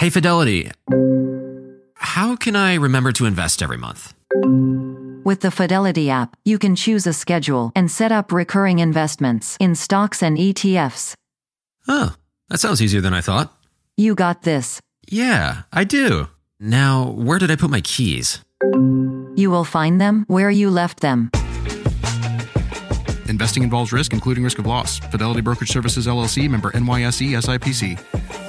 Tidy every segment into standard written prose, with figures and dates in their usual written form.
Hey, Fidelity. How can I remember to invest every month? With the Fidelity app, you can choose a schedule and set up recurring investments in stocks and ETFs. Oh, that sounds easier than I thought. You got this. Yeah, I do. Now, where did I put my keys? You will find them where you left them. Investing involves risk, including risk of loss. Fidelity Brokerage Services, LLC, member NYSE, SIPC.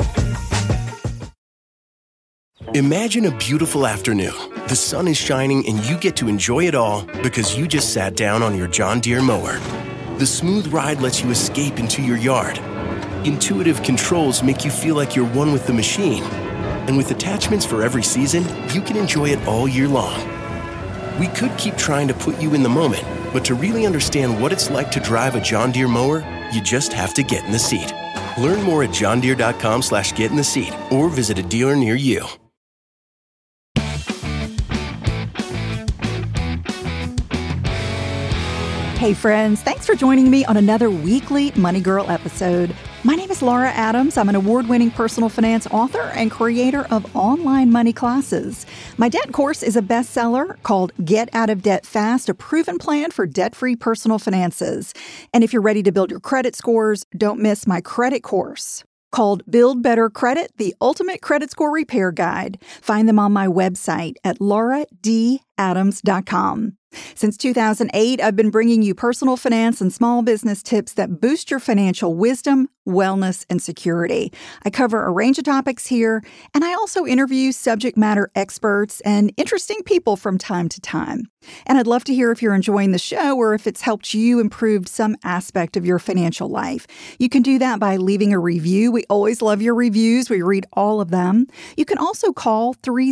Imagine a beautiful afternoon. The sun is shining and you get to enjoy it all because you just sat down on your John Deere mower. The smooth ride lets you escape into your yard. Intuitive controls make you feel like you're one with the machine. And with attachments for every season, you can enjoy it all year long. We could keep trying to put you in the moment, but to really understand what it's like to drive a John Deere mower, you just have to get in the seat. Learn more at johndeere.com/get-in-the-seat or visit a dealer near you. Hey friends, thanks for joining me on another weekly Money Girl episode. My name is Laura Adams. I'm an award-winning personal finance author and creator of online money classes. My debt course is a bestseller called Get Out of Debt Fast, a proven plan for debt-free personal finances. And if you're ready to build your credit scores, don't miss my credit course called Build Better Credit, the Ultimate Credit Score Repair Guide. Find them on my website at lauradadams.com. Since 2008, I've been bringing you personal finance and small business tips that boost your financial wisdom, wellness, and security. I cover a range of topics here, and I also interview subject matter experts and interesting people from time to time. And I'd love to hear if you're enjoying the show or if it's helped you improve some aspect of your financial life. You can do that by leaving a review. We always love your reviews. We read all of them. You can also call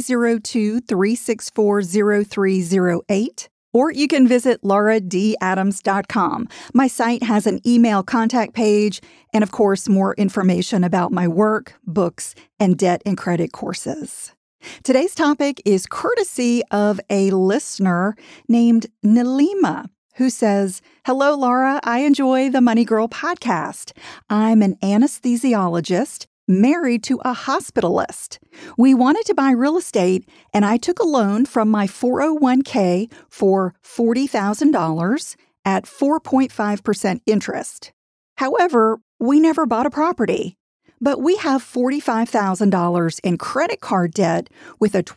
302-364-0308. Or you can visit lauradadams.com. My site has an email contact page and, of course, more information about my work, books, and debt and credit courses. Today's topic is courtesy of a listener named Nalima, who says, "Hello, Laura. I enjoy the Money Girl podcast. I'm an anesthesiologist married to a hospitalist. We wanted to buy real estate, and I took a loan from my 401k for $40,000 at 4.5% interest. However, we never bought a property, but we have $45,000 in credit card debt with a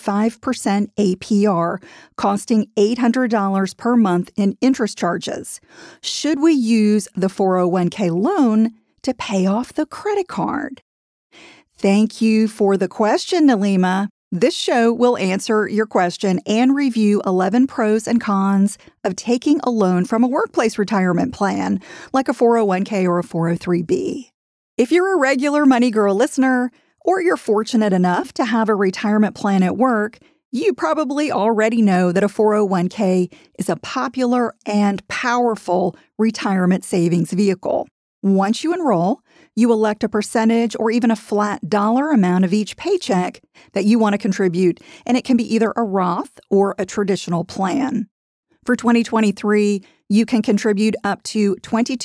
25% APR, costing $800 per month in interest charges. Should we use the 401k loan to pay off the credit card?" Thank you for the question, Nalima. This show will answer your question and review 11 pros and cons of taking a loan from a workplace retirement plan, like a 401k or a 403b. If you're a regular Money Girl listener, or you're fortunate enough to have a retirement plan at work, you probably already know that a 401k is a popular and powerful retirement savings vehicle. Once you enroll, you elect a percentage or even a flat dollar amount of each paycheck that you want to contribute, and it can be either a Roth or a traditional plan. For 2023, you can contribute up to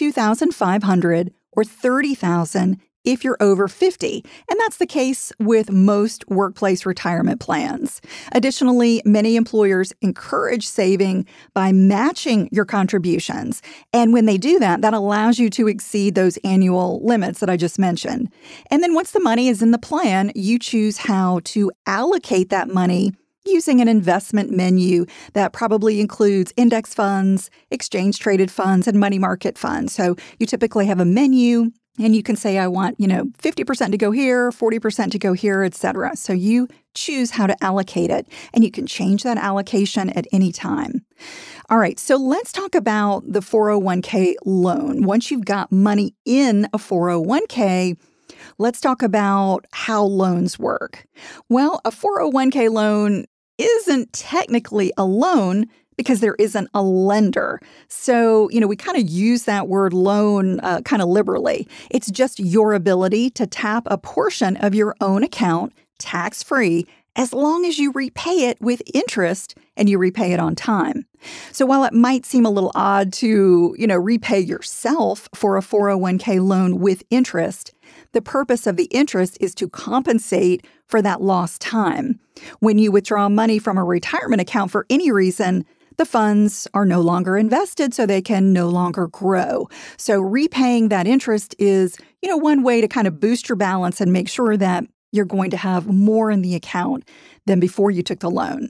$22,500 or $30,000 if you're over 50, and that's the case with most workplace retirement plans. Additionally, many employers encourage saving by matching your contributions, and when they do that, that allows you to exceed those annual limits that I just mentioned. And then once the money is in the plan, you choose how to allocate that money using an investment menu that probably includes index funds, exchange-traded funds, and money market funds. So you typically have a menu, and you can say, I want, 50% to go here, 40% to go here, etc. So you choose how to allocate it, and you can change that allocation at any time. All right, so let's talk about the 401k loan. Once you've got money in a 401k, let's talk about how loans work. Well, a 401k loan isn't technically a loan because there isn't a lender. So, we kind of use that word loan kind of liberally. It's just your ability to tap a portion of your own account tax-free as long as you repay it with interest and you repay it on time. So while it might seem a little odd to, repay yourself for a 401k loan with interest, The purpose of the interest is to compensate for that lost time. When you withdraw money from a retirement account for any reason, the funds are no longer invested, so they can no longer grow. So repaying that interest is, one way to kind of boost your balance and make sure that you're going to have more in the account than before you took the loan.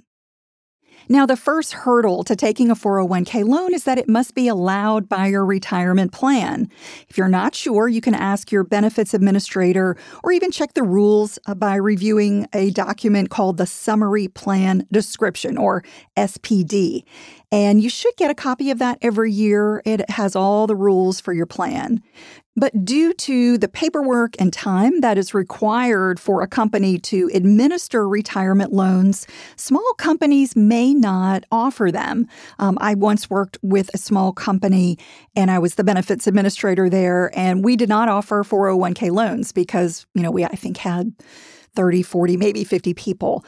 Now, the first hurdle to taking a 401k loan is that it must be allowed by your retirement plan. If you're not sure, you can ask your benefits administrator or even check the rules by reviewing a document called the Summary Plan Description, or SPD. And you should get a copy of that every year. It has all the rules for your plan. But due to the paperwork and time that is required for a company to administer retirement loans, small companies may not offer them. I once worked with a small company, and I was the benefits administrator there, and we did not offer 401k loans because, we, I think, had 30, 40, maybe 50 people.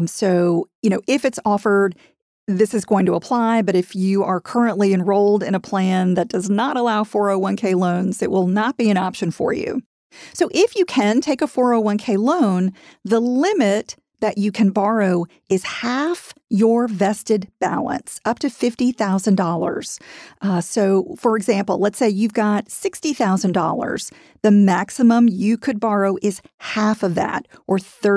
So, if it's offered, this is going to apply, but if you are currently enrolled in a plan that does not allow 401k loans, it will not be an option for you. So if you can take a 401k loan, the limit that you can borrow is half your vested balance, up to $50,000. So, for example, let's say you've got $60,000. The maximum you could borrow is half of that, or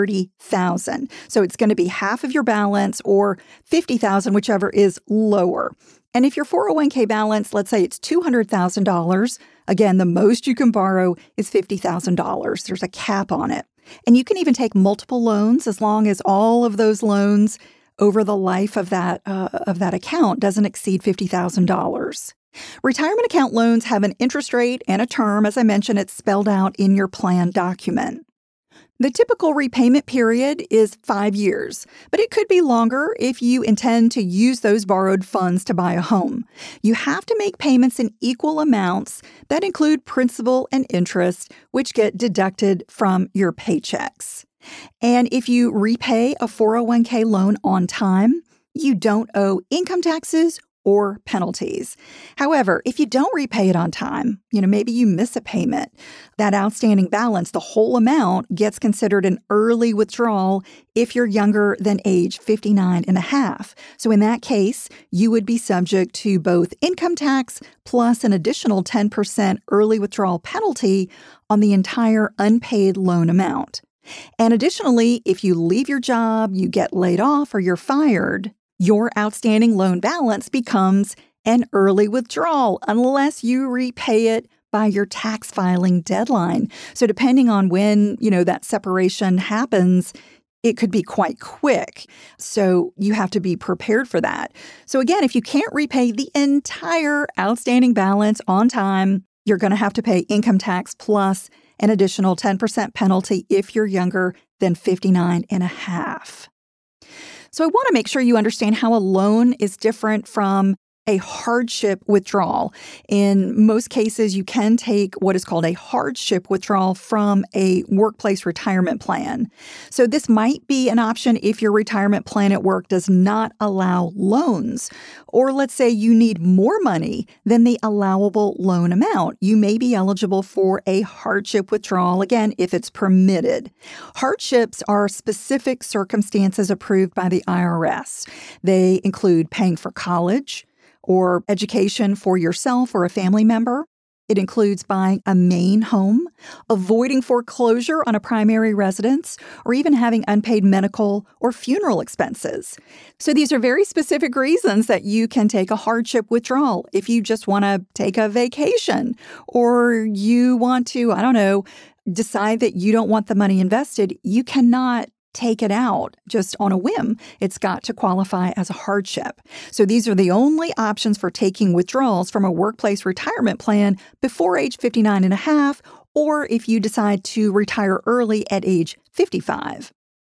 $30,000. So it's going to be half of your balance, or $50,000, whichever is lower. And if your 401k balance, let's say it's $200,000, again, the most you can borrow is $50,000. There's a cap on it. And you can even take multiple loans as long as all of those loans over the life of that account doesn't exceed $50,000. Retirement account loans have an interest rate and a term. As I mentioned, it's spelled out in your plan document. The typical repayment period is 5 years, but it could be longer if you intend to use those borrowed funds to buy a home. You have to make payments in equal amounts that include principal and interest, which get deducted from your paychecks. And if you repay a 401k loan on time, you don't owe income taxes or penalties. However, if you don't repay it on time, maybe you miss a payment, that outstanding balance, the whole amount, gets considered an early withdrawal if you're younger than age 59 and a half. So in that case, you would be subject to both income tax plus an additional 10% early withdrawal penalty on the entire unpaid loan amount. And additionally, if you leave your job, you get laid off, or you're fired, your outstanding loan balance becomes an early withdrawal unless you repay it by your tax filing deadline. So depending on when, that separation happens, it could be quite quick. So you have to be prepared for that. So again, if you can't repay the entire outstanding balance on time, you're going to have to pay income tax plus an additional 10% penalty if you're younger than 59 and a half. So I want to make sure you understand how a loan is different from a hardship withdrawal. In most cases, you can take what is called a hardship withdrawal from a workplace retirement plan. So this might be an option if your retirement plan at work does not allow loans. Or let's say you need more money than the allowable loan amount. You may be eligible for a hardship withdrawal, again, if it's permitted. Hardships are specific circumstances approved by the IRS. They include paying for college, or education for yourself or a family member. It includes buying a main home, avoiding foreclosure on a primary residence, or even having unpaid medical or funeral expenses. So these are very specific reasons that you can take a hardship withdrawal. If you just want to take a vacation, or you want to, decide that you don't want the money invested, you cannot take it out just on a whim. It's got to qualify as a hardship. So these are the only options for taking withdrawals from a workplace retirement plan before age 59 and a half, or if you decide to retire early at age 55.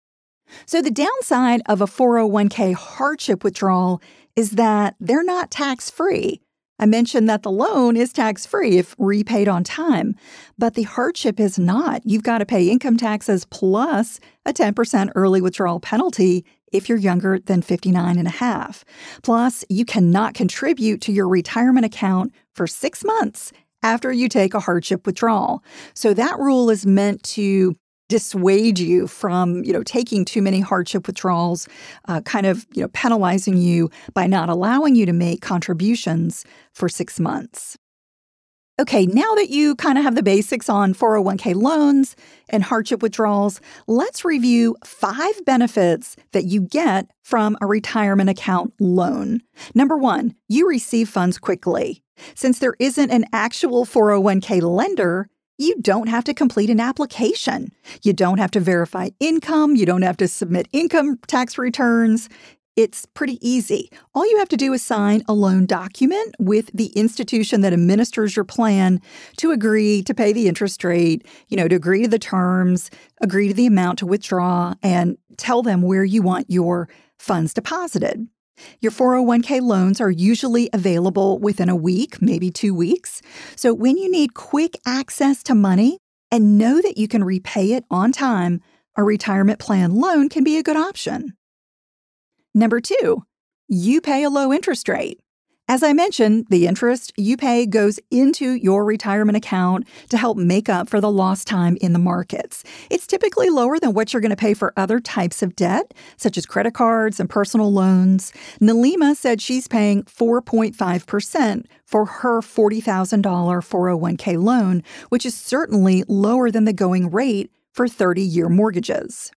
So the downside of a 401k hardship withdrawal is that they're not tax-free. I mentioned that the loan is tax-free if repaid on time, but the hardship is not. You've got to pay income taxes plus a 10% early withdrawal penalty if you're younger than 59 and a half. Plus, you cannot contribute to your retirement account for 6 months after you take a hardship withdrawal. So that rule is meant to dissuade you from, taking too many hardship withdrawals, penalizing you by not allowing you to make contributions for 6 months. Okay, now that you kind of have the basics on 401k loans and hardship withdrawals, let's review 5 benefits that you get from a retirement account loan. Number 1, you receive funds quickly. Since there isn't an actual 401k lender, you don't have to complete an application. You don't have to verify income. You don't have to submit income tax returns. It's pretty easy. All you have to do is sign a loan document with the institution that administers your plan to agree to pay the interest rate, to agree to the terms, agree to the amount to withdraw, and tell them where you want your funds deposited. Your 401k loans are usually available within a week, maybe 2 weeks. So when you need quick access to money and know that you can repay it on time, a retirement plan loan can be a good option. Number 2, you pay a low interest rate. As I mentioned, the interest you pay goes into your retirement account to help make up for the lost time in the markets. It's typically lower than what you're going to pay for other types of debt, such as credit cards and personal loans. Nalima said she's paying 4.5% for her $40,000 401k loan, which is certainly lower than the going rate for 30-year mortgages.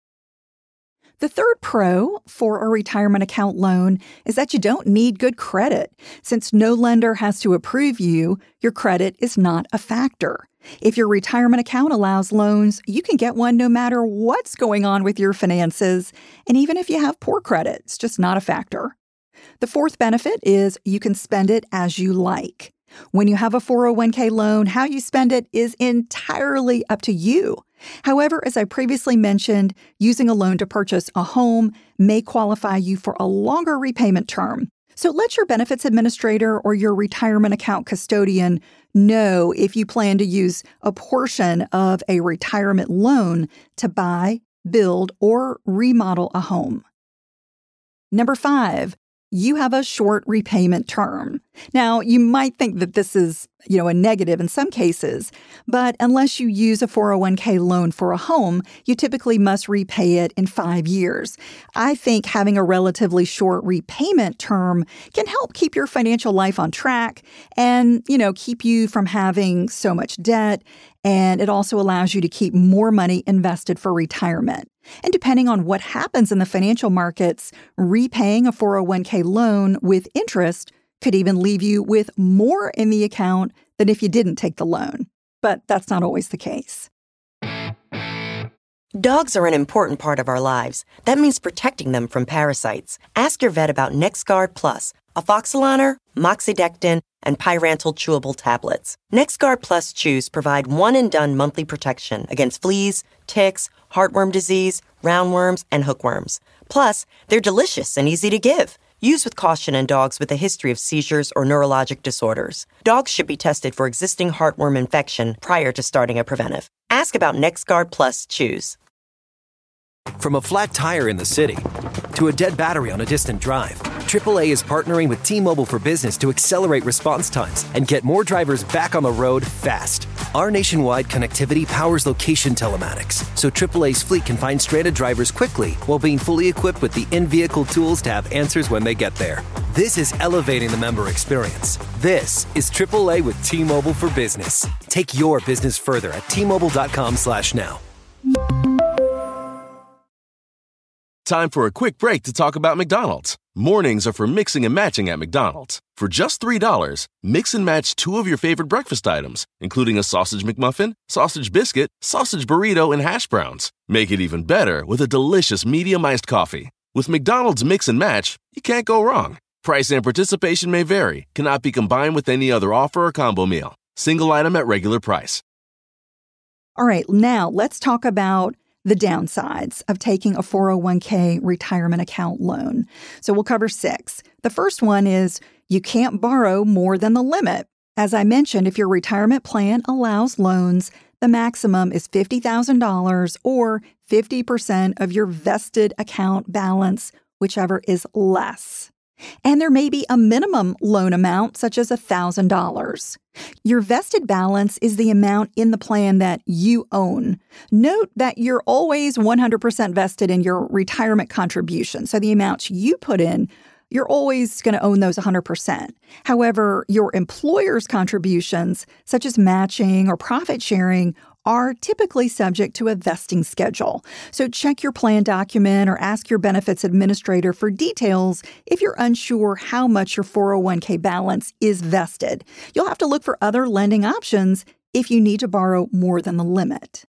The third pro for a retirement account loan is that you don't need good credit. Since no lender has to approve you, your credit is not a factor. If your retirement account allows loans, you can get one no matter what's going on with your finances, and even if you have poor credit, it's just not a factor. The fourth benefit is you can spend it as you like. When you have a 401k loan, how you spend it is entirely up to you. However, as I previously mentioned, using a loan to purchase a home may qualify you for a longer repayment term. So let your benefits administrator or your retirement account custodian know if you plan to use a portion of a retirement loan to buy, build, or remodel a home. Number 5, you have a short repayment term. Now, you might think that this is, a negative in some cases, but unless you use a 401k loan for a home, you typically must repay it in 5 years. I think having a relatively short repayment term can help keep your financial life on track and, keep you from having so much debt. And it also allows you to keep more money invested for retirement. And depending on what happens in the financial markets, repaying a 401k loan with interest could even leave you with more in the account than if you didn't take the loan. But that's not always the case. Dogs are an important part of our lives. That means protecting them from parasites. Ask your vet about NexGard Plus, Afoxolaner, Moxidectin, and Pyrantel chewable tablets. NexGard Plus chews provide one-and-done monthly protection against fleas, ticks, heartworm disease, roundworms, and hookworms. Plus, they're delicious and easy to give. Use with caution in dogs with a history of seizures or neurologic disorders. Dogs should be tested for existing heartworm infection prior to starting a preventive. Ask about NexGard Plus chews. From a flat tire in the city to a dead battery on a distant drive, AAA is partnering with T-Mobile for Business to accelerate response times and get more drivers back on the road fast. Our nationwide connectivity powers location telematics, so AAA's fleet can find stranded drivers quickly while being fully equipped with the in-vehicle tools to have answers when they get there. This is elevating the member experience. This is AAA with T-Mobile for Business. Take your business further at T-Mobile.com/now. Time for a quick break to talk about McDonald's. Mornings are for mixing and matching at McDonald's. For just $3, mix and match 2 of your favorite breakfast items, including a sausage McMuffin, sausage biscuit, sausage burrito, and hash browns. Make it even better with a delicious medium iced coffee. With McDonald's Mix and Match, you can't go wrong. Price and participation may vary, cannot be combined with any other offer or combo meal. Single item at regular price. All right, now let's talk about the downsides of taking a 401k retirement account loan. So we'll cover 6. The first one is you can't borrow more than the limit. As I mentioned, if your retirement plan allows loans, the maximum is $50,000 or 50% of your vested account balance, whichever is less. And there may be a minimum loan amount, such as $1,000. Your vested balance is the amount in the plan that you own. Note that you're always 100% vested in your retirement contribution. So the amounts you put in, you're always going to own those 100%. However, your employer's contributions, such as matching or profit sharing, are typically subject to a vesting schedule. So check your plan document or ask your benefits administrator for details if you're unsure how much your 401k balance is vested. You'll have to look for other lending options if you need to borrow more than the limit.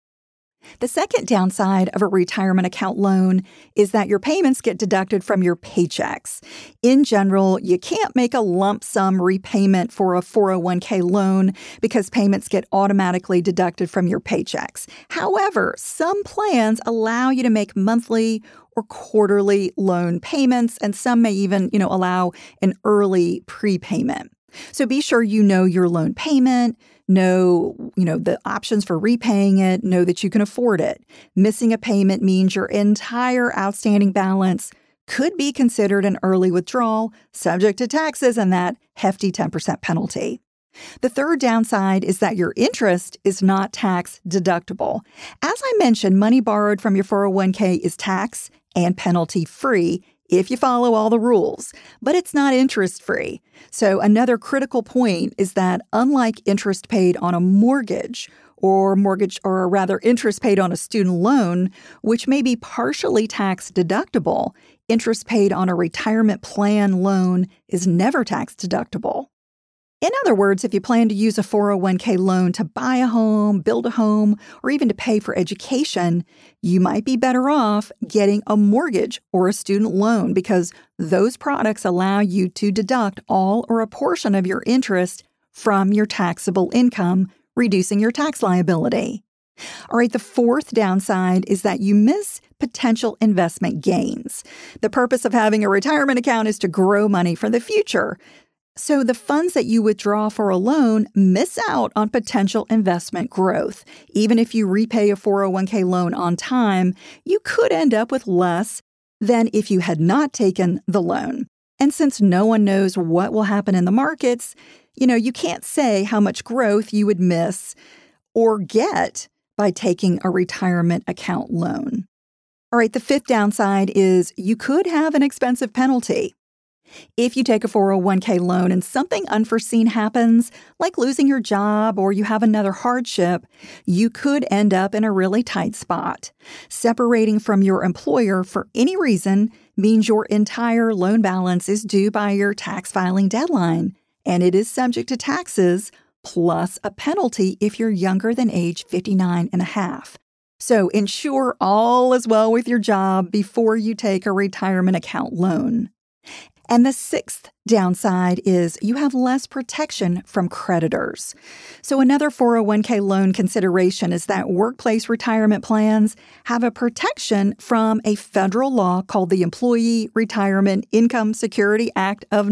The second downside of a retirement account loan is that your payments get deducted from your paychecks. In general, you can't make a lump sum repayment for a 401k loan because payments get automatically deducted from your paychecks. However, some plans allow you to make monthly or quarterly loan payments, and some may even, allow an early prepayment. So be sure you know your loan payment, know, the options for repaying it, know that you can afford it. Missing a payment means your entire outstanding balance could be considered an early withdrawal, subject to taxes and that hefty 10% penalty. The third downside is that your interest is not tax deductible. As I mentioned, money borrowed from your 401k is tax and penalty free if you follow all the rules, but it's not interest-free. So another critical point is that unlike interest paid on a mortgage, or interest paid on a student loan, which may be partially tax deductible, interest paid on a retirement plan loan is never tax deductible. In other words, if you plan to use a 401k loan to buy a home, build a home, or even to pay for education, you might be better off getting a mortgage or a student loan because those products allow you to deduct all or a portion of your interest from your taxable income, reducing your tax liability. All right, the fourth downside is that you miss potential investment gains. The purpose of having a retirement account is to grow money for the future. So the funds that you withdraw for a loan miss out on potential investment growth. Even if you repay a 401k loan on time, you could end up with less than if you had not taken the loan. And since no one knows what will happen in the markets, you can't say how much growth you would miss or get by taking a retirement account loan. All right, the fifth downside is you could have an expensive penalty. If you take a 401k loan and something unforeseen happens, like losing your job or you have another hardship, you could end up in a really tight spot. Separating from your employer for any reason means your entire loan balance is due by your tax filing deadline, and it is subject to taxes plus a penalty if you're younger than age 59 and a half. So ensure all is well with your job before you take a retirement account loan. And the sixth downside is you have less protection from creditors. So another 401k loan consideration is that workplace retirement plans have a protection from a federal law called the Employee Retirement Income Security Act of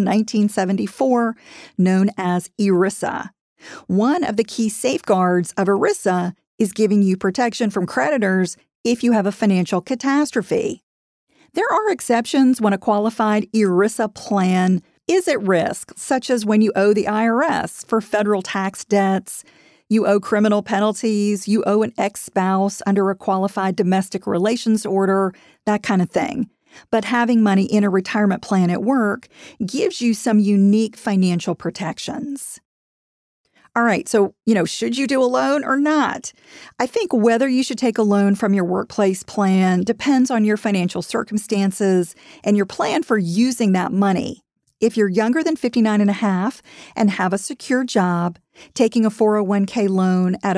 1974, known as ERISA. One of the key safeguards of ERISA is giving you protection from creditors if you have a financial catastrophe. There are exceptions when a qualified ERISA plan is at risk, such as when you owe the IRS for federal tax debts, you owe criminal penalties, you owe an ex-spouse under a qualified domestic relations order, that kind of thing. But having money in a retirement plan at work gives you some unique financial protections. All right, so, should you do a loan or not? I think whether you should take a loan from your workplace plan depends on your financial circumstances and your plan for using that money. If you're younger than 59 and a half and have a secure job, taking a 401k loan at a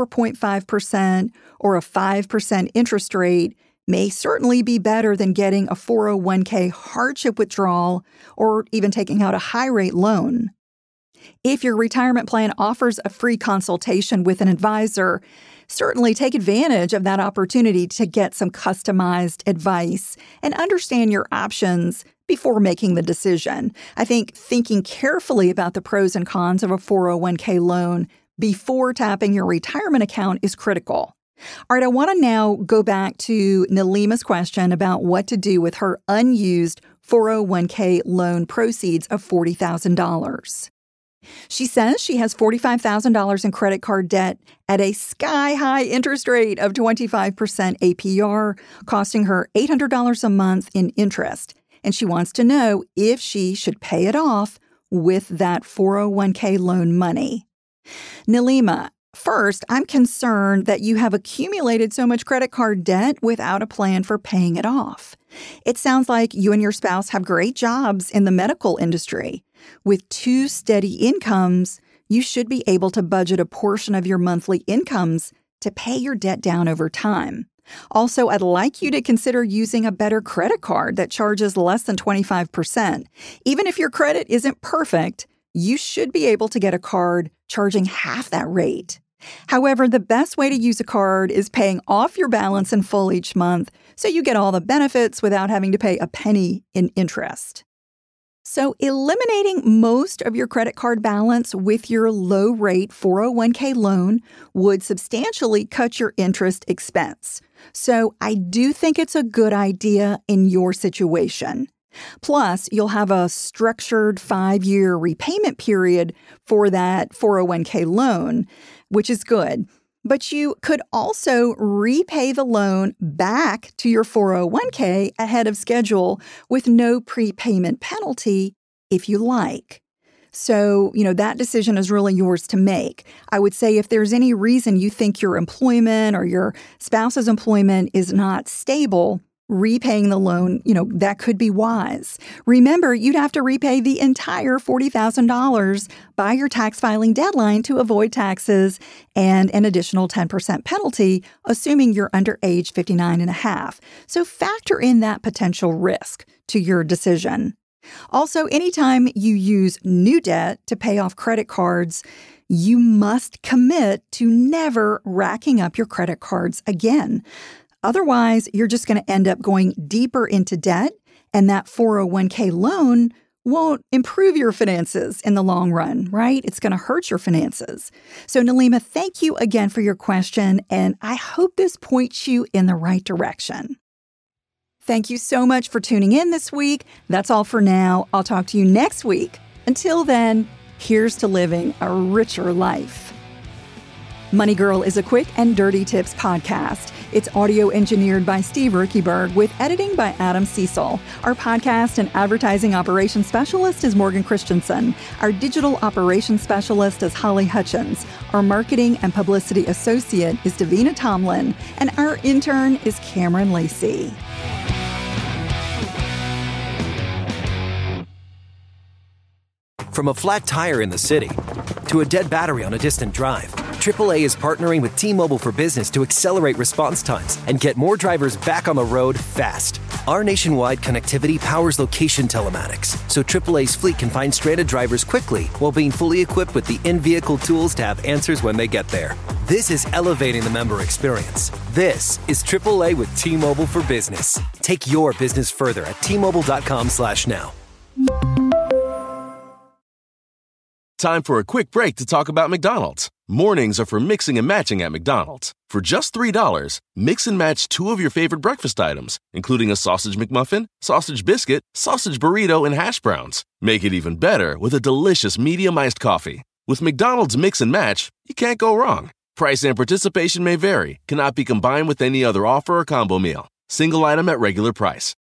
4.5% or a 5% interest rate may certainly be better than getting a 401k hardship withdrawal or even taking out a high-rate loan. If your retirement plan offers a free consultation with an advisor, certainly take advantage of that opportunity to get some customized advice and understand your options before making the decision. I think thinking carefully about the pros and cons of a 401k loan before tapping your retirement account is critical. All right, I want to now go back to Nalima's question about what to do with her unused 401k loan proceeds of $40,000. She says she has $45,000 in credit card debt at a sky-high interest rate of 25% APR, costing her $800 a month in interest. And she wants to know if she should pay it off with that 401k loan money. Nalima, first, I'm concerned that you have accumulated so much credit card debt without a plan for paying it off. It sounds like you and your spouse have great jobs in the medical industry. With 2 steady incomes, you should be able to budget a portion of your monthly incomes to pay your debt down over time. Also, I'd like you to consider using a better credit card that charges less than 25%. Even if your credit isn't perfect, you should be able to get a card charging half that rate. However, the best way to use a card is paying off your balance in full each month so you get all the benefits without having to pay a penny in interest. So eliminating most of your credit card balance with your low-rate 401k loan would substantially cut your interest expense. So I do think it's a good idea in your situation. Plus, you'll have a structured 5-year repayment period for that 401k loan, which is good. But you could also repay the loan back to your 401k ahead of schedule with no prepayment penalty if you like. So, that decision is really yours to make. I would say if there's any reason you think your employment or your spouse's employment is not stable, repaying the loan, that could be wise. Remember, you'd have to repay the entire $40,000 by your tax filing deadline to avoid taxes and an additional 10% penalty, assuming you're under age 59 and a half. So factor in that potential risk to your decision. Also, anytime you use new debt to pay off credit cards, you must commit to never racking up your credit cards again. Otherwise, you're just going to end up going deeper into debt, and that 401k loan won't improve your finances in the long run, right? It's going to hurt your finances. So, Nalima, thank you again for your question, and I hope this points you in the right direction. Thank you so much for tuning in this week. That's all for now. I'll talk to you next week. Until then, here's to living a richer life. Money Girl is a quick and dirty tips podcast. It's audio engineered by Steve Riekeberg with editing by Adam Cecil. Our podcast and advertising operations specialist is Morgan Christensen. Our digital operations specialist is Holly Hutchins. Our marketing and publicity associate is Davina Tomlin. And our intern is Cameron Lacey. From a flat tire in the city to a dead battery on a distant drive, AAA is partnering with T-Mobile for Business to accelerate response times and get more drivers back on the road fast. Our nationwide connectivity powers location telematics, so AAA's fleet can find stranded drivers quickly while being fully equipped with the in-vehicle tools to have answers when they get there. This is elevating the member experience. This is AAA with T-Mobile for Business. Take your business further at T-Mobile.com/now. Time for a quick break to talk about McDonald's. Mornings are for mixing and matching at McDonald's. For just $3, mix and match 2 of your favorite breakfast items, including a sausage McMuffin, sausage biscuit, sausage burrito, and hash browns. Make it even better with a delicious medium iced coffee. With McDonald's Mix and Match, you can't go wrong. Price and participation may vary, cannot be combined with any other offer or combo meal. Single item at regular price.